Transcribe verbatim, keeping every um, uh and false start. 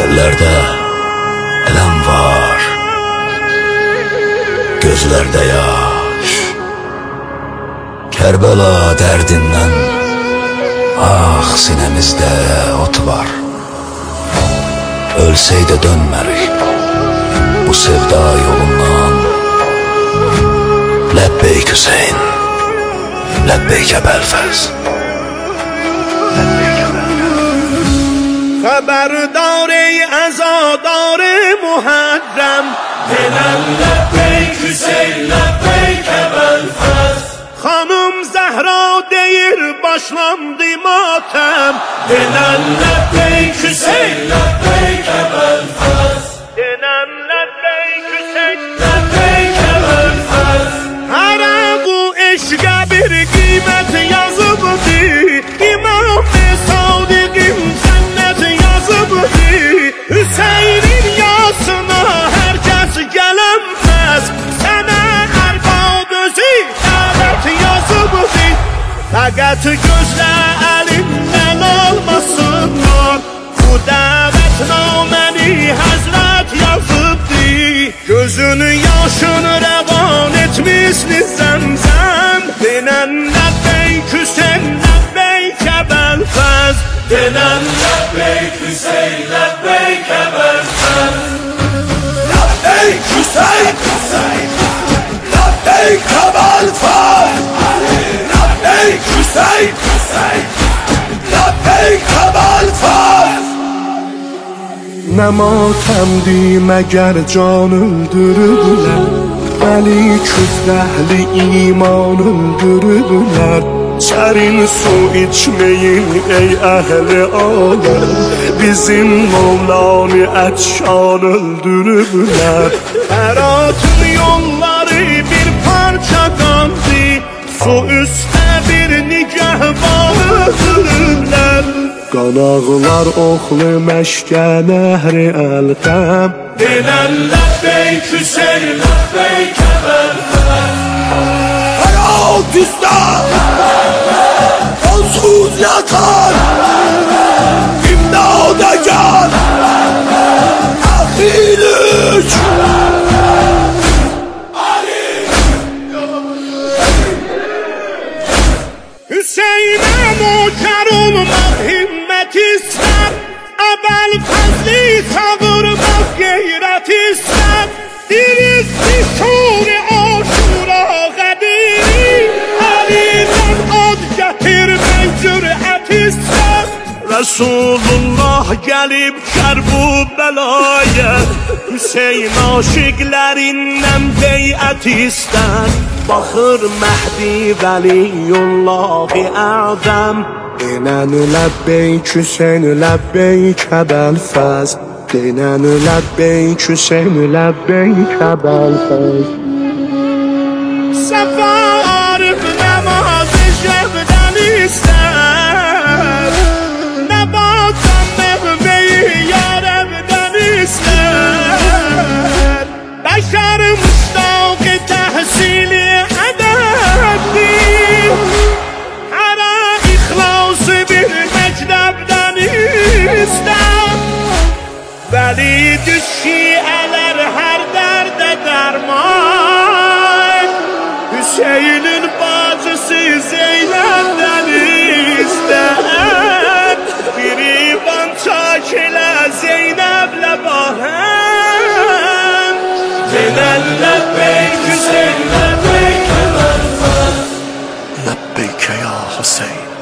Əllərdə ələm var, gözlərdə yaş. Kərbəla dərdindən ah sinəmizdə ot var. Ölsəydə dönmərik bu sevda yolundan. Ləbbeyk Hüseyn, ləbbeyk Əbəlfəz. خبردار عزادار محرم دلم لبیک حسین لبیک ابوالفضل. خانم زهرا دیر başlandı matem دلم لبیک حسین لبیک ابوالفضل. دلم لبیک حسین لبیک ابوالفضل. هر bu eşqə bir qiymət yazıbdı. İmam Sadiqim cənnət yazıbdı. Hüseynin yasına hər kəs gələnməz. Sənə ərbad özü dəvət yazıbdı. Fəqət gözlə əlindən almasınlar. Bu dəvətnaməni həzrət yazıbdı. Gözünü yaşını rəvan etmişni zəmzəm. Denən ləbbeyk Hüseyn ləbbeyk Əbəlfəz. دلم لبیک حسین لبیک ابوالفضل. لبیک حسین لبیک ابوالفضل. لبیک حسین لبیک ابوالفضل. Nə matəmdi məgər can öldürüblər. Vəli küfrəhli iman öldürüblər. Sərin su içmeyin ey əhli aləm. Bizim Mevlanı Ətşan öldürüblər. Həratın yolları bir parça qandı. Su üstə bir nigəhban öldürürlər. Qanağlar oxlu məşqə nəhri əlqəm. دلم لبیک حسین لبیک ابوالفضل. Hayat üstad onsuz yatar. İmdada gel Ahilüç Hüseyin'e nökər olmaq himmət istər. Əbəlfəzli çağırmaq qeyrət istər. Diriltdi şuri aşura qədiri. Əlindən ad gətirmək cürət istər. Resulullah gəlib Kərbəlaya. Hüseyn aşiqlərindən beyət istər. Baxır Məhdi Vəliyullahi Ədəm. Denən ləbbeyk Hüseyn ləbbeyk Əbəlfəz. Denən ləbbeyk Hüseyn ləbbeyk Əbəlfəz. Səfarib namazı şəbdən istər. Nəbatan məhveyi yarəbdən istər. Bəşər müştaq təhsili ədəbdir. Hərə ixlası bir məktəbdən istər. Vəli düşşiyələr hər dərdə dərman. Hüseynin bacısı Zeynəbdən istər. Bir ivan çakilə Zeynəblə bahəm. دلم لبیک حسین لبیک ابوالفضل. لبیک یا حسین